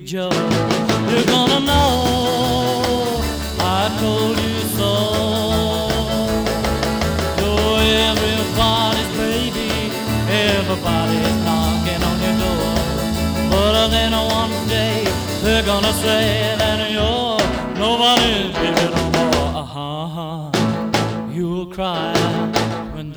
Joe. You're gonna know I told you so. You're everybody's baby, everybody's knocking on your door. But then one day they're gonna say that you're nobody's baby no more. You'll cry.